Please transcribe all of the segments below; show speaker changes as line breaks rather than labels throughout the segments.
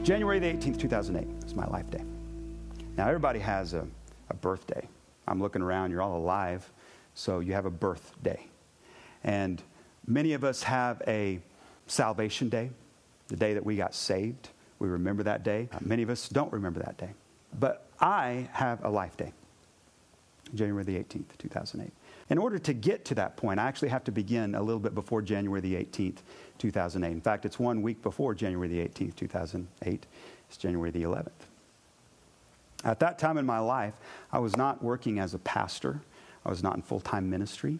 January the 18th, 2008 is my life day. Now, everybody has a birthday. I'm looking around, you're all alive, so you have a birthday. And many of us have a salvation day, the day that we got saved. We remember that day. Many of us don't remember that day. But I have a life day, January the 18th, 2008. In order to get to that point, I actually have to begin a little bit before January the 18th, 2008. In fact, it's 1 week before January the 18th, 2008. It's January the 11th. At that time in my life, I was not working as a pastor. I was not in full-time ministry.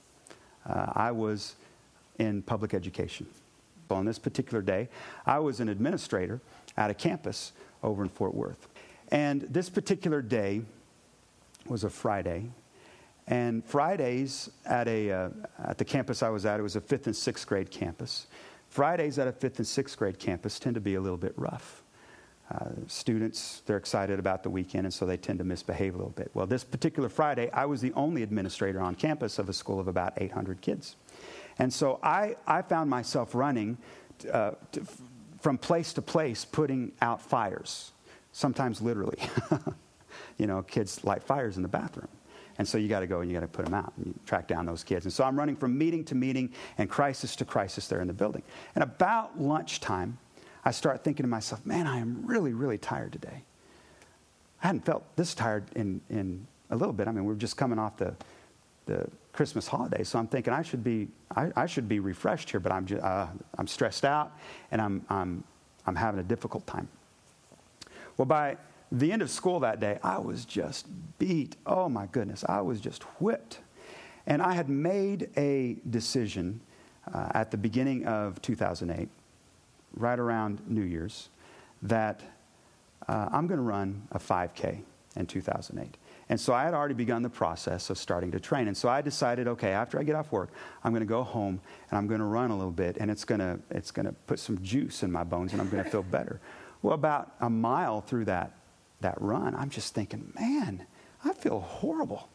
I was in public education. So on this particular day, I was an administrator at a campus over in Fort Worth. And this particular day was a Friday. And Fridays at the campus I was at, it was a 5th and 6th grade campus. Fridays at a 5th and 6th grade campus tend to be a little bit rough. Students, they're excited about the weekend, and so they tend to misbehave a little bit. Well, this particular Friday, I was the only administrator on campus of a school of about 800 kids. And so I found myself running from place to place, putting out fires, sometimes literally. You know, kids light fires in the bathroom. And so you got to go and you got to put them out and you track down those kids. And so I'm running from meeting to meeting and crisis to crisis there in the building. And about lunchtime, I start thinking to myself, man, I am really, really tired today. I hadn't felt this tired in a little bit. I mean, we're just coming off the Christmas holiday, so I'm thinking I should be refreshed here, but I'm stressed out and I'm having a difficult time. Well, by the end of school that day, I was just beat. Oh my goodness, I was just whipped. And I had made a decision at the beginning of 2008, right around New Year's, that I'm going to run a 5K in 2008. And so I had already begun the process of starting to train. And so I decided, okay, after I get off work, I'm going to go home and I'm going to run a little bit, and it's going to put some juice in my bones and I'm going to feel better. Well, about a mile through that run, I'm just thinking, man, I feel horrible.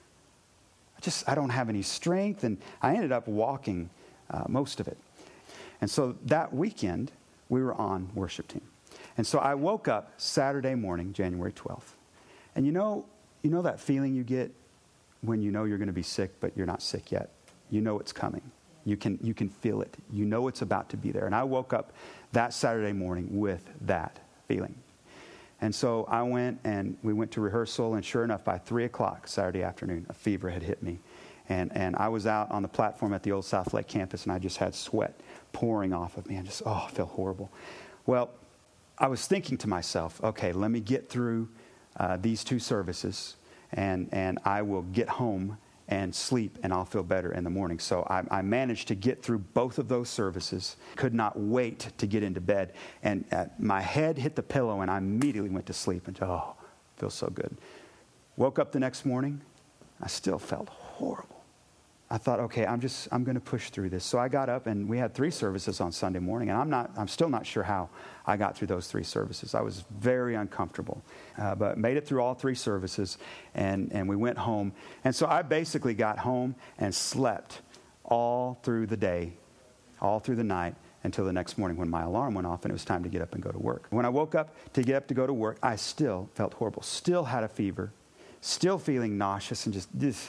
I don't have any strength, and I ended up walking most of it. And so that weekend, we were on worship team. And so I woke up Saturday morning, January 12th. And you know that feeling you get when you know you're going to be sick, but you're not sick yet? You know it's coming. You can feel it. You know it's about to be there. And I woke up that Saturday morning with that feeling. And so I went and we went to rehearsal, and sure enough, by 3 o'clock Saturday afternoon, a fever had hit me. And I was out on the platform at the old South Lake campus, and I just had sweat pouring off of me. I felt horrible. Well, I was thinking to myself, okay, let me get through these 2 services, and I will get home and sleep, and I'll feel better in the morning. So I managed to get through both of those services, could not wait to get into bed. And my head hit the pillow, and I immediately went to sleep. And feels so good. Woke up the next morning, I still felt horrible. I thought, okay, I'm going to push through this. So I got up, and we had 3 services on Sunday morning, and I'm still not sure how I got through those 3 services. I was very uncomfortable, but made it through all 3 services, and we went home. And so I basically got home and slept all through the day, all through the night, until the next morning when my alarm went off and it was time to get up and go to work. When I woke up to get up to go to work, I still felt horrible, still had a fever, still feeling nauseous, and just this.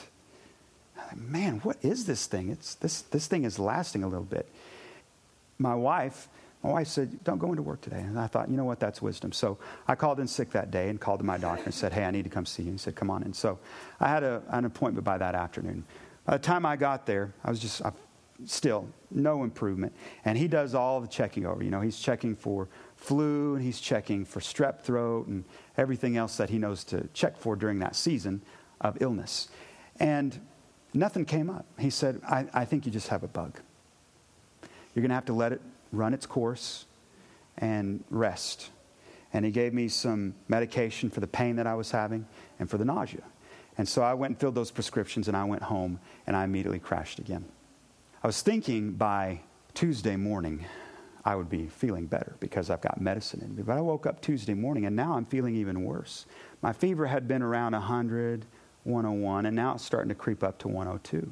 Man, what is this thing? This thing is lasting a little bit. My wife said, don't go into work today. And I thought, you know what, that's wisdom. So I called in sick that day and called to my doctor and said, hey, I need to come see you. He said, come on in. So I had an appointment by that afternoon. By the time I got there, I was still no improvement. And he does all the checking over. You know, he's checking for flu, and he's checking for strep throat and everything else that he knows to check for during that season of illness. And nothing came up. He said, I think you just have a bug. You're going to have to let it run its course and rest. And he gave me some medication for the pain that I was having and for the nausea. And so I went and filled those prescriptions, and I went home, and I immediately crashed again. I was thinking by Tuesday morning I would be feeling better because I've got medicine in me. But I woke up Tuesday morning, and now I'm feeling even worse. My fever had been around 100, 101, and now it's starting to creep up to 102.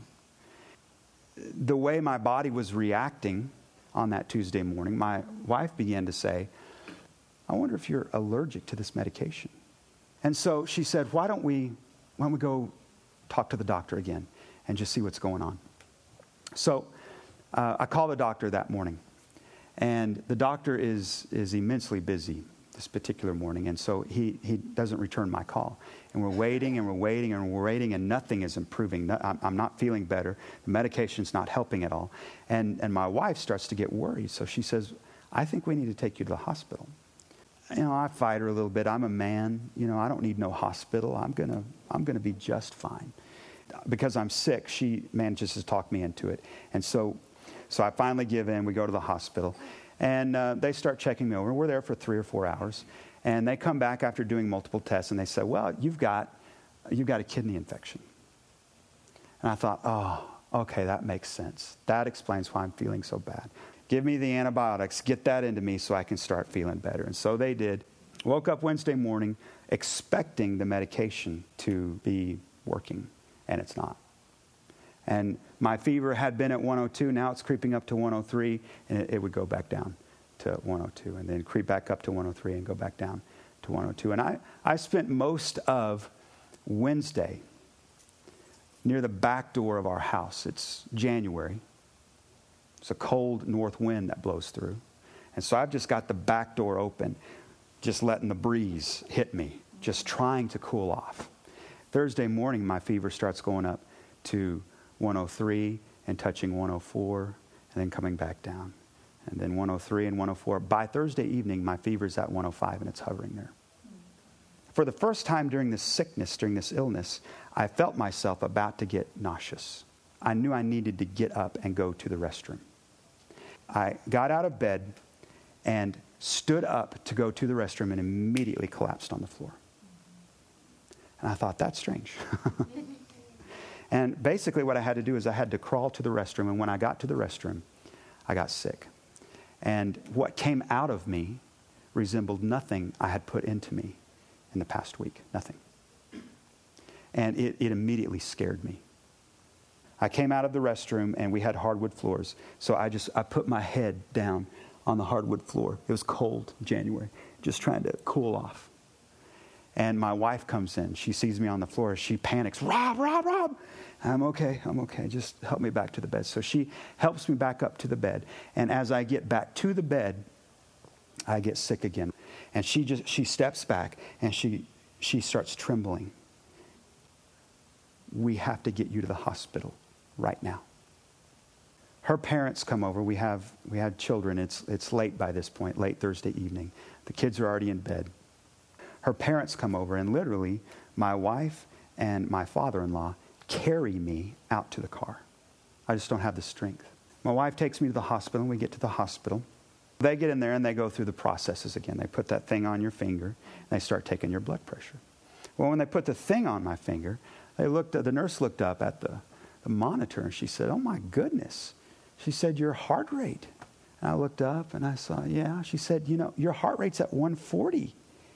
The way my body was reacting on that Tuesday morning, my wife began to say, I wonder if you're allergic to this medication. And so she said, why don't we go talk to the doctor again and just see what's going on? So I called the doctor that morning. And the doctor is immensely busy this particular morning. And so he doesn't return my call. And we're waiting and we're waiting and we're waiting, and nothing is improving. I'm not feeling better. The medication's not helping at all. And my wife starts to get worried. So she says, I think we need to take you to the hospital. I fight her a little bit. I'm a man. I don't need no hospital. I'm gonna be just fine. Because I'm sick, she manages to talk me into it. And so I finally give in. We go to the hospital. And they start checking me over. We're there for 3 or 4 hours. And they come back after doing multiple tests, and they say, well, you've got a kidney infection. And I thought, oh, okay, that makes sense. That explains why I'm feeling so bad. Give me the antibiotics. Get that into me so I can start feeling better. And so they did. Woke up Wednesday morning expecting the medication to be working, and it's not. And my fever had been at 102. Now it's creeping up to 103, and it would go back down to 102, and then creep back up to 103 and go back down to 102. And I spent most of Wednesday near the back door of our house. It's January. It's a cold north wind that blows through. And so I've just got the back door open, just letting the breeze hit me, just trying to cool off. Thursday morning, my fever starts going up to 103 and touching 104 and then coming back down. And then 103 and 104. By Thursday evening, my fever's at 105 and it's hovering there. For the first time during this sickness, during this illness, I felt myself about to get nauseous. I knew I needed to get up and go to the restroom. I got out of bed and stood up to go to the restroom and immediately collapsed on the floor. And I thought, that's strange. And basically what I had to do is I had to crawl to the restroom. And when I got to the restroom, I got sick. And what came out of me resembled nothing I had put into me in the past week. Nothing. And it immediately scared me. I came out of the restroom and we had hardwood floors. So I put my head down on the hardwood floor. It was cold, January, just trying to cool off. And my wife comes in. She sees me on the floor. She panics. Rob. I'm okay. Just help me back to the bed. So she helps me back up to the bed. And as I get back to the bed, I get sick again. And she steps back and she starts trembling. We have to get you to the hospital right now. Her parents come over. We had children. It's late by this point, late Thursday evening. The kids are already in bed. Her parents come over, and literally, my wife and my father-in-law carry me out to the car. I just don't have the strength. My wife takes me to the hospital, and we get to the hospital. They get in there, and they go through the processes again. They put that thing on your finger, and they start taking your blood pressure. Well, when they put the thing on my finger, the nurse looked up at the monitor, and she said, oh, my goodness. She said, your heart rate. And I looked up, and I saw, yeah. She said, your heart rate's at 140.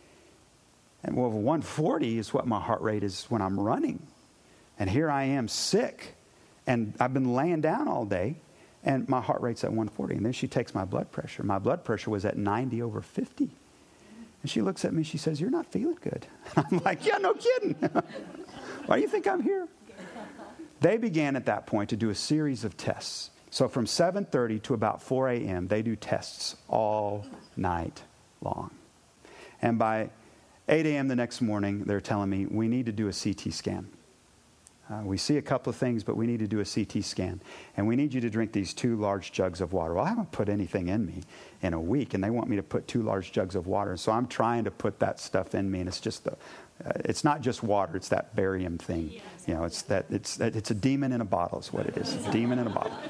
And well, 140 is what my heart rate is when I'm running. And here I am sick. And I've been laying down all day. And my heart rate's at 140. And then she takes my blood pressure. My blood pressure was at 90/50. And she looks at me. She says, you're not feeling good. I'm like, yeah, no kidding. Why do you think I'm here? They began at that point to do a series of tests. So from 7:30 to about 4 a.m., they do tests all night long. And by 8 a.m. the next morning, they're telling me, we need to do a CT scan. We see a couple of things, but we need to do a CT scan. And we need you to drink these 2 large jugs of water. Well, I haven't put anything in me in a week, and they want me to put 2 large jugs of water. So I'm trying to put that stuff in me, and it's just it's not just water, it's that barium thing. Yes. It's a demon in a bottle is what it is. A demon in a bottle.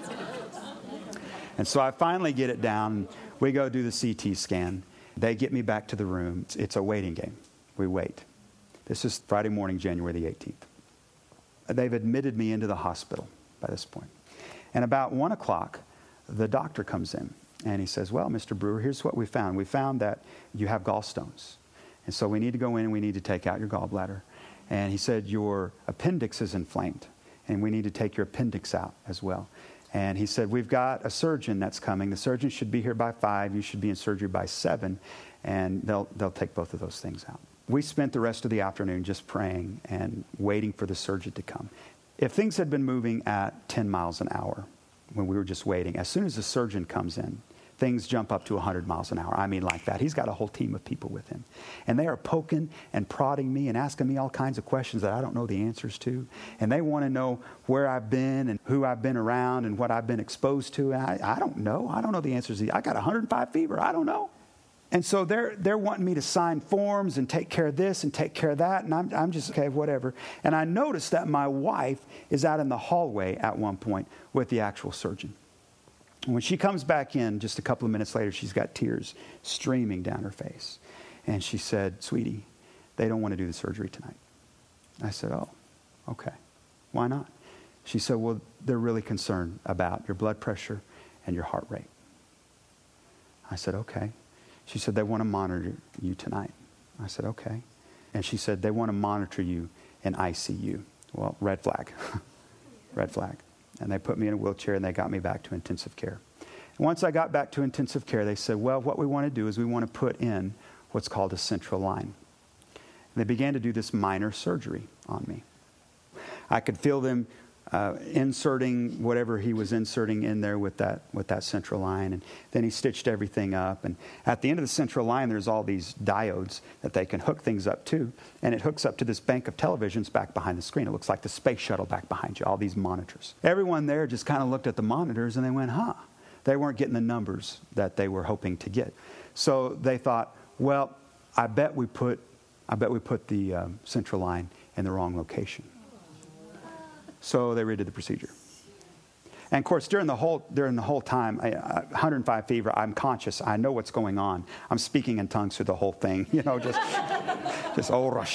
And so I finally get it down. We go do the CT scan. They get me back to the room. It's a waiting game. We wait. This is Friday morning, January the 18th. They've admitted me into the hospital by this point. And about 1 o'clock, the doctor comes in. And he says, well, Mr. Brewer, here's what we found. We found that you have gallstones. And so we need to go in and we need to take out your gallbladder. And he said, your appendix is inflamed. And we need to take your appendix out as well. And he said, we've got a surgeon that's coming. The surgeon should be here by 5. You should be in surgery by 7. and they'll take both of those things out. We spent the rest of the afternoon just praying and waiting for the surgeon to come. If things had been moving at 10 miles an hour when we were just waiting, as soon as the surgeon comes in, things jump up to 100 miles an hour. I mean, like that. He's got a whole team of people with him. And they are poking and prodding me and asking me all kinds of questions that I don't know the answers to. And they want to know where I've been and who I've been around and what I've been exposed to. And I don't know. I don't know the answers. I got 105 fever. I don't know. And so they're wanting me to sign forms and take care of this and take care of that. And I'm just, okay, whatever. And I noticed that my wife is out in the hallway at one point with the actual surgeon. And when she comes back in just a couple of minutes later, she's got tears streaming down her face. And she said, "Sweetie, they don't want to do the surgery tonight." I said, "Oh, okay. Why not?" She said, "Well, they're really concerned about your blood pressure and your heart rate." I said, "Okay." She said, "They want to monitor you tonight." I said, "Okay." And she said, "They want to monitor you in ICU." Well, red flag. Red flag. And they put me in a wheelchair and they got me back to intensive care. And once I got back to intensive care, they said, "Well, what we want to do is we want to put in what's called a central line." And they began to do this minor surgery on me. I could feel them inserting whatever he was inserting in there with that central line. And then he stitched everything up. And at the end of the central line, there's all these diodes that they can hook things up to. And it hooks up to this bank of televisions back behind the screen. It looks like the space shuttle back behind you, all these monitors. Everyone there just kind of looked at the monitors and they went, They weren't getting the numbers that they were hoping to get. So they thought, well, I bet we put the central line in the wrong location. So they redid the procedure. And of course, during the whole time, 105 fever, I'm conscious. I know what's going on. I'm speaking in tongues through the whole thing. Just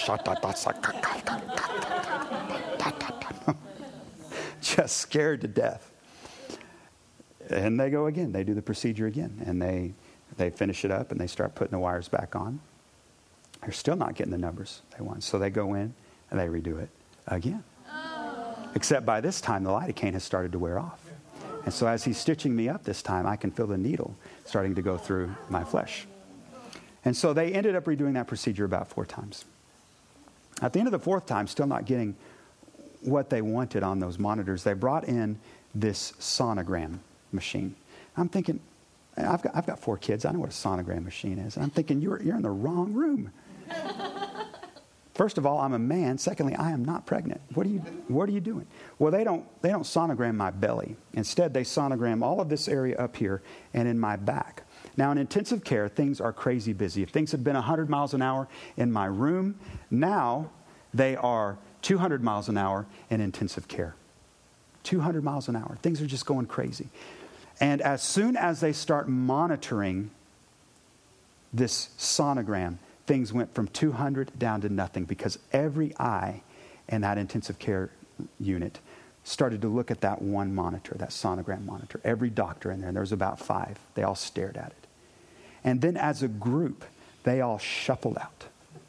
just scared to death. And they go again. They do the procedure again. And they finish it up and they start putting the wires back on. They're still not getting the numbers they want. So they go in and they redo it again. Except by this time, the lidocaine has started to wear off. And so as he's stitching me up this time, I can feel the needle starting to go through my flesh. And so they ended up redoing that procedure about 4 times. At the end of the 4th time, still not getting what they wanted on those monitors, they brought in this sonogram machine. I'm thinking, I've got 4 kids. I know what a sonogram machine is. And I'm thinking, you're in the wrong room. First of all, I'm a man. Secondly, I am not pregnant. What are you doing? Well, they don't sonogram my belly. Instead, they sonogram all of this area up here and in my back. Now, in intensive care, things are crazy busy. If things had been 100 miles an hour in my room, now they are 200 miles an hour in intensive care. 200 miles an hour. Things are just going crazy. And as soon as they start monitoring this sonogram, things went from 200 down to nothing because every eye in that intensive care unit started to look at that one monitor, that sonogram monitor. Every doctor in there, and there was about 5, they all stared at it. And then as a group, they all shuffled out.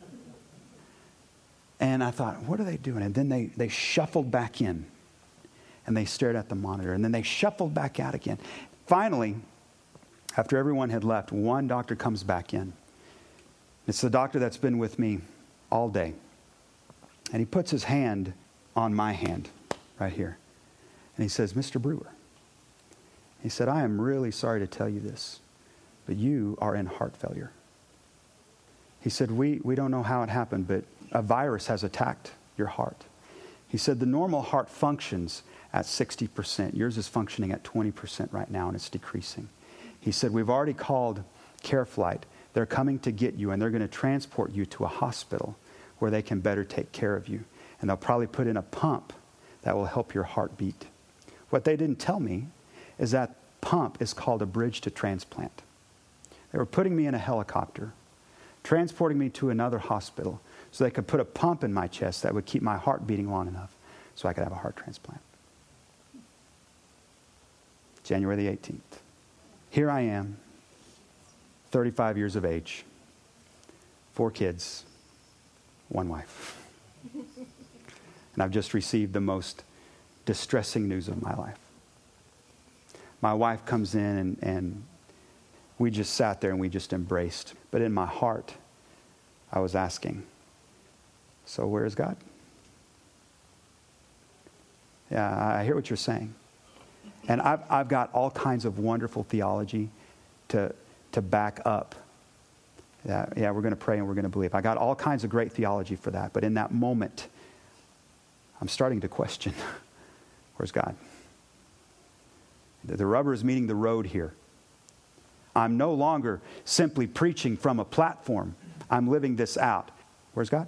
And I thought, what are they doing? And then they shuffled back in and they stared at the monitor. And then they shuffled back out again. Finally, after everyone had left, one doctor comes back in. It's the doctor that's been with me all day. And he puts his hand on my hand right here. And he says, "Mr. Brewer," he said, "I am really sorry to tell you this, but you are in heart failure." He said, we don't know how it happened, but a virus has attacked your heart. He said, the normal heart functions at 60%. Yours is functioning at 20% right now, and it's decreasing. He said, we've already called CareFlight. They're coming to get you, and they're going to transport you to a hospital where they can better take care of you. And they'll probably put in a pump that will help your heart beat. What they didn't tell me is that pump is called a bridge to transplant. They were putting me in a helicopter, transporting me to another hospital so they could put a pump in my chest that would keep my heart beating long enough so I could have a heart transplant. January the 18th. Here I am, 35 years of age, 4 kids, 1 wife. And I've just received the most distressing news of my life. My wife comes in and we just sat there and we just embraced. But in my heart, I was asking, so where is God? Yeah, I hear what you're saying. And I've got all kinds of wonderful theology to back up. Yeah, we're going to pray and we're going to believe. I got all kinds of great theology for that. But in that moment, I'm starting to question, where's God? The rubber is meeting the road here. I'm no longer simply preaching from a platform. I'm living this out. Where's God?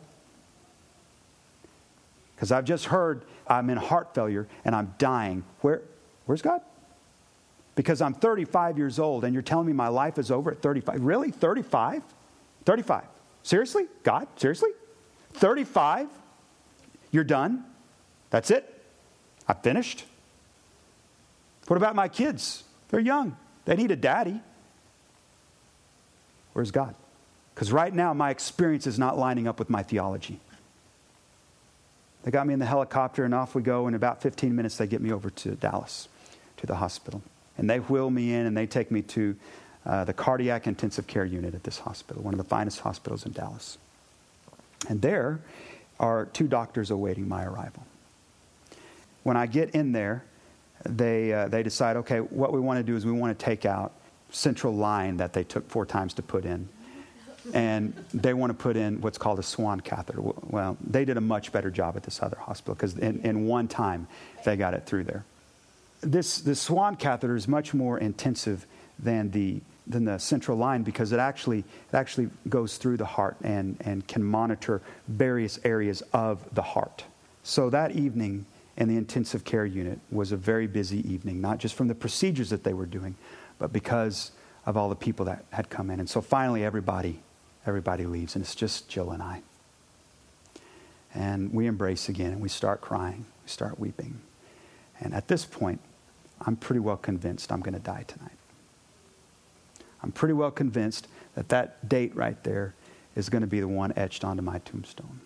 Because I've just heard I'm in heart failure and I'm dying. Where's God? Because I'm 35 years old and you're telling me my life is over at 35. Really? 35? 35. Seriously? God? Seriously? 35? You're done? That's it? I've finished? What about my kids? They're young. They need a daddy. Where's God? Because right now my experience is not lining up with my theology. They got me in the helicopter and off we go. In about 15 minutes they get me over to Dallas, to the hospital. And they wheel me in and they take me to the cardiac intensive care unit at this hospital, one of the finest hospitals in Dallas. And there are 2 doctors awaiting my arrival. When I get in there, they decide, okay, what we want to do is we want to take out central line that they took 4 times to put in. And they want to put in what's called a swan catheter. Well, they did a much better job at this other hospital because in one time they got it through there. This swan catheter is much more intensive than the central line because it actually goes through the heart and can monitor various areas of the heart. So that evening in the intensive care unit was a very busy evening, not just from the procedures that they were doing, but because of all the people that had come in. And so finally everybody leaves, and it's just Jill and I. And we embrace again, and we start crying. We start weeping. And at this point, I'm pretty well convinced I'm going to die tonight. I'm pretty well convinced that date right there is going to be the one etched onto my tombstone.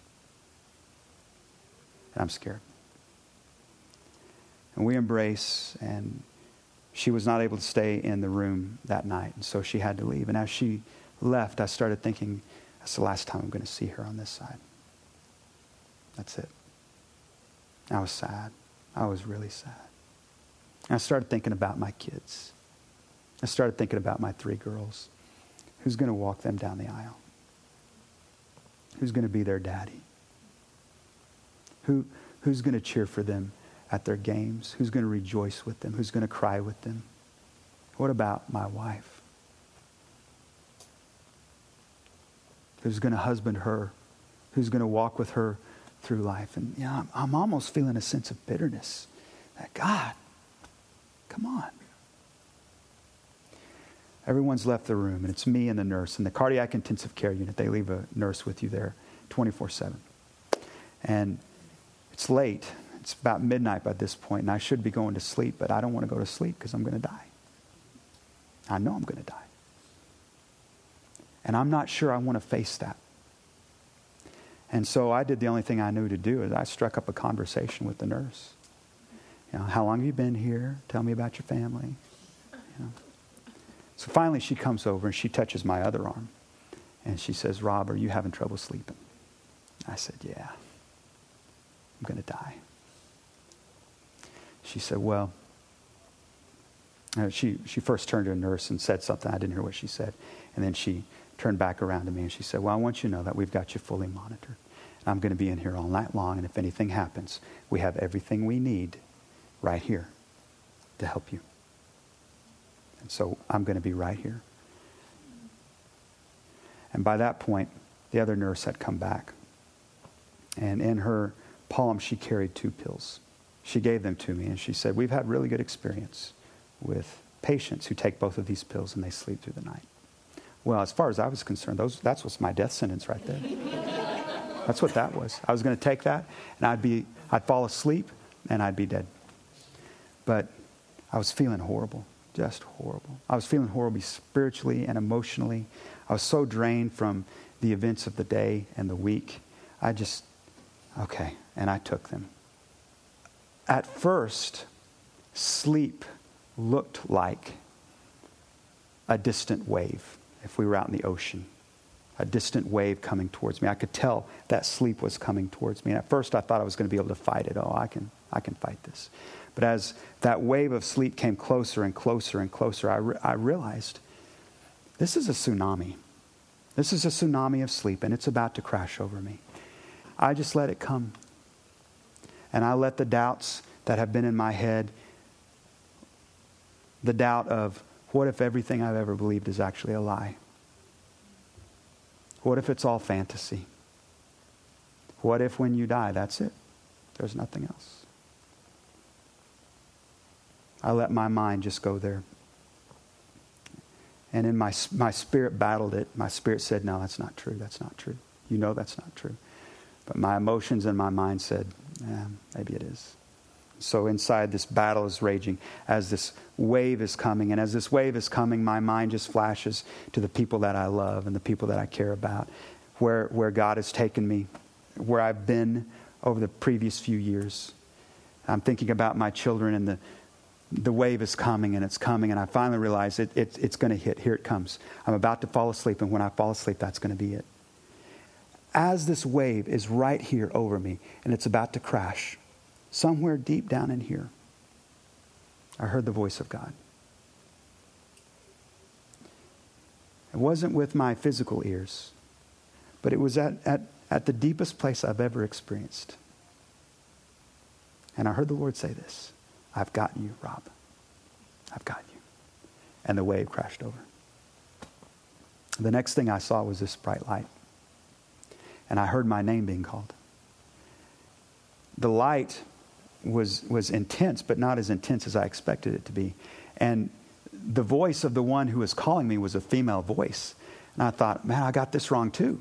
And I'm scared. And we embrace, and she was not able to stay in the room that night, and so she had to leave. And as she left, I started thinking, that's the last time I'm going to see her on this side. That's it. I was sad. I was really sad. And I started thinking about my kids. I started thinking about my 3 girls. Who's going to walk them down the aisle? Who's going to be their daddy? Who's going to cheer for them at their games? Who's going to rejoice with them? Who's going to cry with them? What about my wife? Who's going to husband her? Who's going to walk with her through life? And I'm almost feeling a sense of bitterness. That God, come on. Everyone's left the room, and it's me and the nurse. In the cardiac intensive care unit, they leave a nurse with you there 24/7. And it's late. It's about midnight by this point, and I should be going to sleep, but I don't want to go to sleep because I'm going to die. I know I'm going to die. And I'm not sure I want to face that. And so I did the only thing I knew to do is I struck up a conversation with the nurse. How long have you been here? Tell me about your family. So finally she comes over and she touches my other arm. And she says, Rob, are you having trouble sleeping? I said, yeah. I'm going to die. She said, well, she first turned to a nurse and said something. I didn't hear what she said. And then she turned back around to me and she said, well, I want you to know that we've got you fully monitored. And I'm going to be in here all night long. And if anything happens, we have everything we need right here to help you. And so I'm going to be right here. And by that point, the other nurse had come back. And in her palm, she carried 2 pills. She gave them to me and she said, we've had really good experience with patients who take both of these pills and they sleep through the night. Well, as far as I was concerned, that's what's my death sentence right there. That's what that was. I was going to take that and I'd fall asleep and I'd be dead. But I was feeling horrible, just horrible. I was feeling horrible spiritually and emotionally. I was so drained from the events of the day and the week. Okay, and I took them. At first, sleep looked like a distant wave, if we were out in the ocean. A distant wave coming towards me. I could tell that sleep was coming towards me. And at first I thought I was going to be able to fight it. Oh, I can fight this. But as that wave of sleep came closer and closer and closer, I realized this is a tsunami. This is a tsunami of sleep, and it's about to crash over me. I just let it come. And I let the doubts that have been in my head, the doubt of, what if everything I've ever believed is actually a lie? What if it's all fantasy? What if when you die, that's it? There's nothing else. I let my mind just go there. And in my spirit battled it. My spirit said, no, that's not true. That's not true. You know that's not true. But my emotions and my mind said, maybe it is. So inside, this battle is raging as this wave is coming. And as this wave is coming, my mind just flashes to the people that I love and the people that I care about, where God has taken me, where I've been over the previous few years. I'm thinking about my children, and the wave is coming, and it's coming. And I finally realize it's going to hit. Here it comes. I'm about to fall asleep, and when I fall asleep, that's going to be it. As this wave is right here over me, and it's about to crash, somewhere deep down in here, I heard the voice of God. It wasn't with my physical ears, but it was at the deepest place I've ever experienced. And I heard the Lord say this, I've got you, Rob. I've got you. And the wave crashed over. The next thing I saw was this bright light. And I heard my name being called. The light was intense, but not as intense as I expected it to be. And the voice of the one who was calling me was a female voice. And I thought, man, I got this wrong too.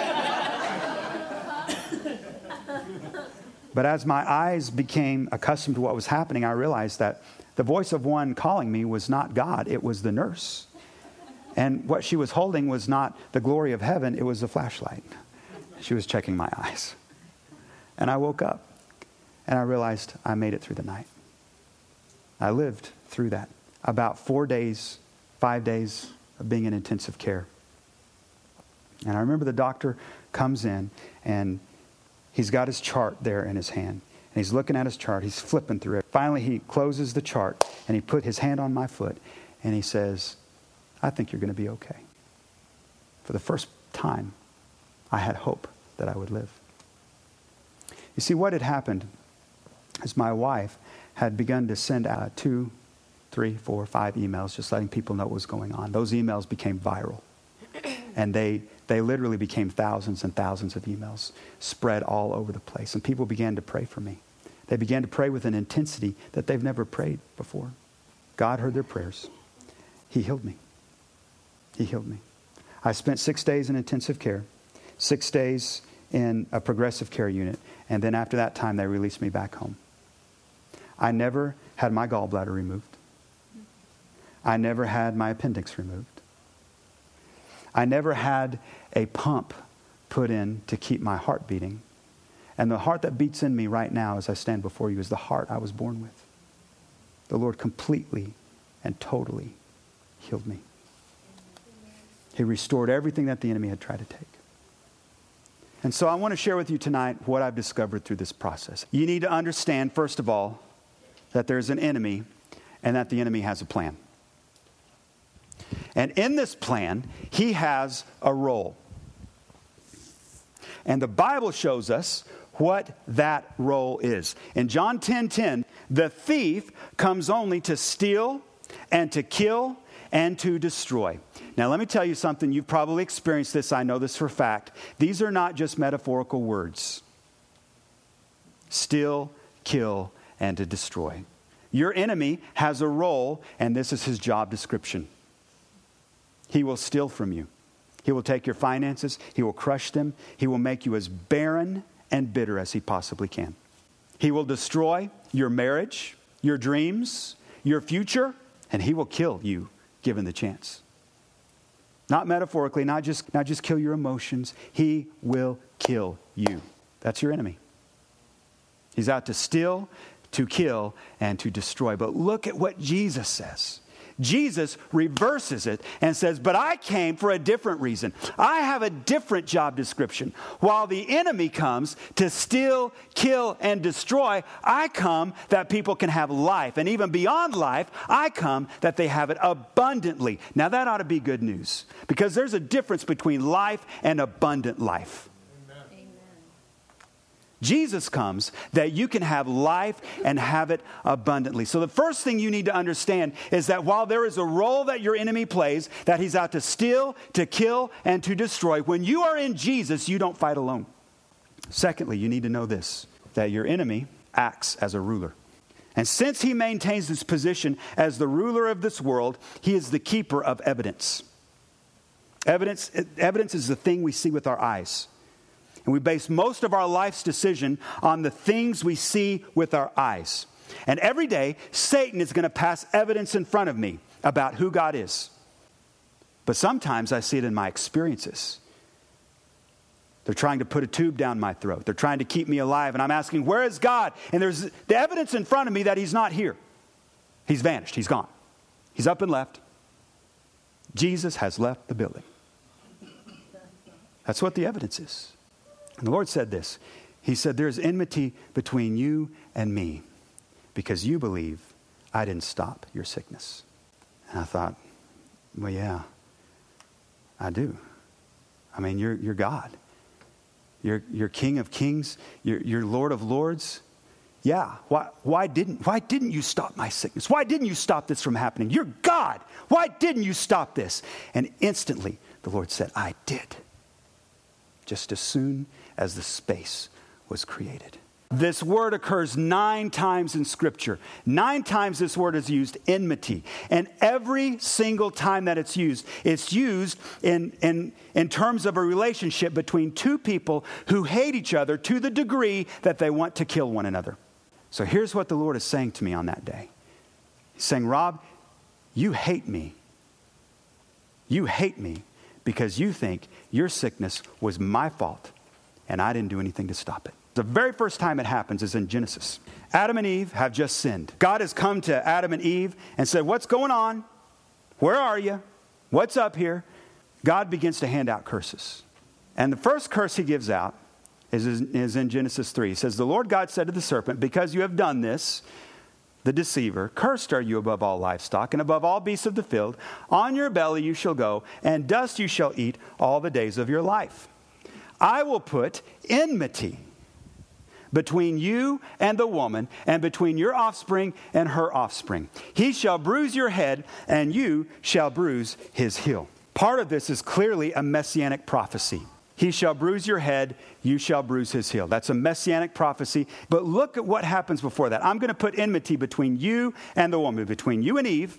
But as my eyes became accustomed to what was happening, I realized that the voice of one calling me was not God, it was the nurse. And what she was holding was not the glory of heaven, it was a flashlight. She was checking my eyes. And I woke up. And I realized I made it through the night. I lived through that. About 4 days, 5 days of being in intensive care. And I remember the doctor comes in, and he's got his chart there in his hand. And he's looking at his chart. He's flipping through it. Finally, he closes the chart, and he put his hand on my foot, and he says, I think you're going to be okay. For the first time, I had hope that I would live. You see, what had happened is my wife had begun to send out 2, 3, 4, 5 emails just letting people know what was going on. Those emails became viral. And they literally became thousands and thousands of emails spread all over the place. And people began to pray for me. They began to pray with an intensity that they've never prayed before. God heard their prayers. He healed me. He healed me. I spent 6 days in intensive care, 6 days in a progressive care unit. And then after that time, they released me back home. I never had my gallbladder removed. I never had my appendix removed. I never had a pump put in to keep my heart beating. And the heart that beats in me right now as I stand before you is the heart I was born with. The Lord completely and totally healed me. He restored everything that the enemy had tried to take. And so I want to share with you tonight what I've discovered through this process. You need to understand, first of all, that there's an enemy and that the enemy has a plan. And in this plan, he has a role. And the Bible shows us what that role is. In John 10:10, the thief comes only to steal and to kill and to destroy. Now, let me tell you something. You've probably experienced this. I know this for a fact. These are not just metaphorical words. Steal, kill, and to destroy. Your enemy has a role, and this is his job description. He will steal from you. He will take your finances. He will crush them. He will make you as barren and bitter as he possibly can. He will destroy your marriage, your dreams, your future, and he will kill you given the chance. Not metaphorically, not just kill your emotions. He will kill you. That's your enemy. He's out to steal, to kill, and to destroy. But look at what Jesus says. Jesus reverses it and says, but I came for a different reason. I have a different job description. While the enemy comes to steal, kill, and destroy, I come that people can have life. And even beyond life, I come that they have it abundantly. Now that ought to be good news, because there's a difference between life and abundant life. Jesus comes that you can have life and have it abundantly. So the first thing you need to understand is that while there is a role that your enemy plays, that he's out to steal, to kill, and to destroy, when you are in Jesus, you don't fight alone. Secondly, you need to know this, that your enemy acts as a ruler. And since he maintains his position as the ruler of this world, he is the keeper of evidence. Evidence is the thing we see with our eyes. And we base most of our life's decision on the things we see with our eyes. And every day, Satan is going to pass evidence in front of me about who God is. But sometimes I see it in my experiences. They're trying to put a tube down my throat. They're trying to keep me alive. And I'm asking, where is God? And there's the evidence in front of me that he's not here. He's vanished. He's gone. He's up and left. Jesus has left the building. That's what the evidence is. And the Lord said this. He said, there's enmity between you and me because you believe I didn't stop your sickness. And I thought, well, yeah, I do. I mean, you're God. You're King of Kings. You're Lord of Lords. Yeah. Why didn't you stop my sickness? Why didn't you stop this from happening? You're God. Why didn't you stop this? And instantly the Lord said, I did. Just as soon as the space was created. This word occurs 9 times in Scripture. 9 times this word is used, enmity. And every single time that it's used in terms of a relationship between two people who hate each other to the degree that they want to kill one another. So here's what the Lord is saying to me on that day. He's saying, Rob, you hate me. You hate me because you think your sickness was my fault and I didn't do anything to stop it. The very first time it happens is in Genesis. Adam and Eve have just sinned. God has come to Adam and Eve and said, what's going on? Where are you? What's up here? God begins to hand out curses. And the first curse he gives out is in Genesis 3. He says, the Lord God said to the serpent, because you have done this, the deceiver, cursed are you above all livestock and above all beasts of the field. On your belly you shall go, and dust you shall eat all the days of your life. I will put enmity between you and the woman, and between your offspring and her offspring. He shall bruise your head, and you shall bruise his heel. Part of this is clearly a messianic prophecy. He shall bruise your head, you shall bruise his heel. That's a messianic prophecy. But look at what happens before that. I'm going to put enmity between you and the woman, between you and Eve,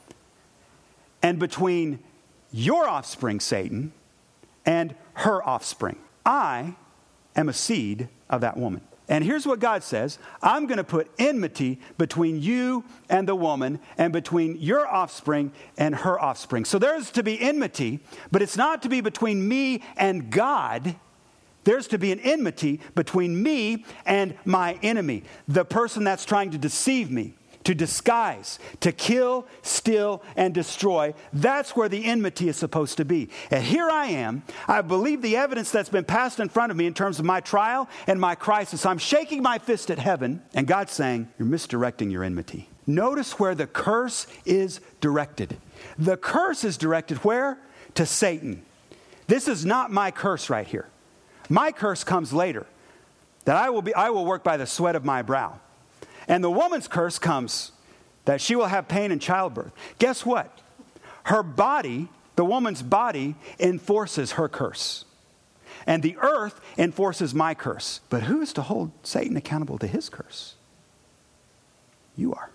and between your offspring, Satan, and her offspring. I am a seed of that woman. And here's what God says. I'm going to put enmity between you and the woman and between your offspring and her offspring. So there's to be enmity, but it's not to be between me and God. There's to be an enmity between me and my enemy, the person that's trying to deceive me, to disguise, to kill, steal, and destroy. That's where the enmity is supposed to be. And here I am. I believe the evidence that's been passed in front of me in terms of my trial and my crisis. I'm shaking my fist at heaven, and God's saying, you're misdirecting your enmity. Notice where the curse is directed. The curse is directed where? To Satan. This is not my curse right here. My curse comes later, that I will work by the sweat of my brow. And the woman's curse comes that she will have pain in childbirth. Guess what? Her body, the woman's body, enforces her curse. And the earth enforces my curse. But who is to hold Satan accountable to his curse? You are.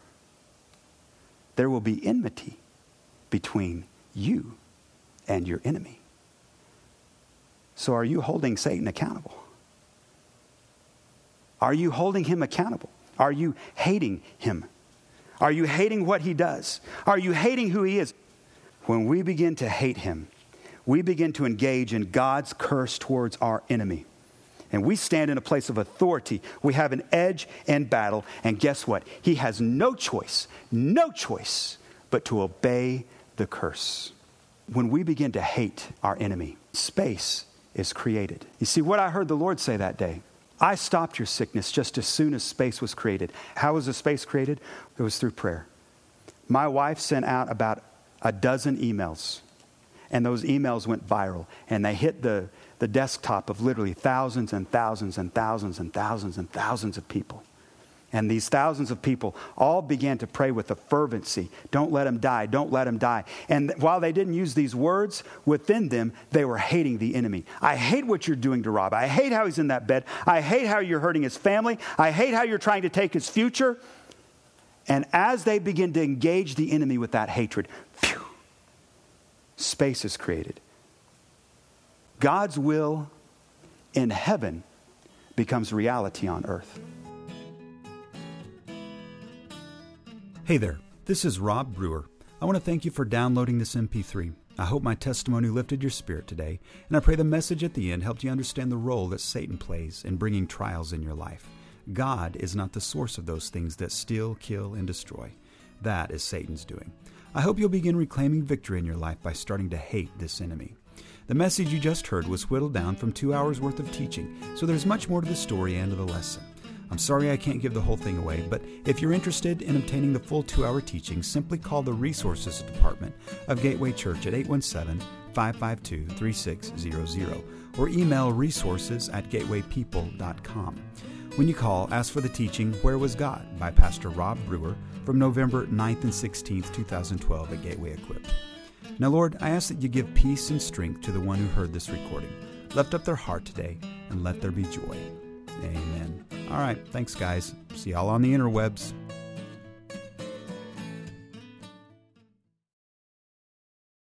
There will be enmity between you and your enemy. So are you holding Satan accountable? Are you holding him accountable? Are you hating him? Are you hating what he does? Are you hating who he is? When we begin to hate him, we begin to engage in God's curse towards our enemy. And we stand in a place of authority. We have an edge in battle. And guess what? He has no choice but to obey the curse. When we begin to hate our enemy, space is created. You see, what I heard the Lord say that day, I stopped your sickness just as soon as space was created. How was the space created? It was through prayer. My wife sent out about a dozen emails, and those emails went viral, and they hit the desktop of literally thousands and thousands and thousands and thousands and thousands of people. And these thousands of people all began to pray with a fervency. Don't let him die. Don't let him die. And while they didn't use these words, within them, they were hating the enemy. I hate what you're doing to Rob. I hate how he's in that bed. I hate how you're hurting his family. I hate how you're trying to take his future. And as they begin to engage the enemy with that hatred, phew, space is created. God's will in heaven becomes reality on earth.
Hey there, this is Rob Brewer. I want to thank you for downloading this MP3. I hope my testimony lifted your spirit today, and I pray the message at the end helped you understand the role that Satan plays in bringing trials in your life. God is not the source of those things that steal, kill, and destroy. That is Satan's doing. I hope you'll begin reclaiming victory in your life by starting to hate this enemy. The message you just heard was whittled down from 2 hours worth of teaching, so there's much more to the story and to the lesson. I'm sorry I can't give the whole thing away, but if you're interested in obtaining the full 2-hour teaching, simply call the Resources Department of Gateway Church at 817-552-3600 or email resources@gatewaypeople.com. When you call, ask for the teaching, Where Was God? By Pastor Rob Brewer from November 9th and 16th, 2012 at Gateway Equipped. Now, Lord, I ask that you give peace and strength to the one who heard this recording. Lift up their heart today and let there be joy. Amen. All right. Thanks, guys. See y'all on the interwebs.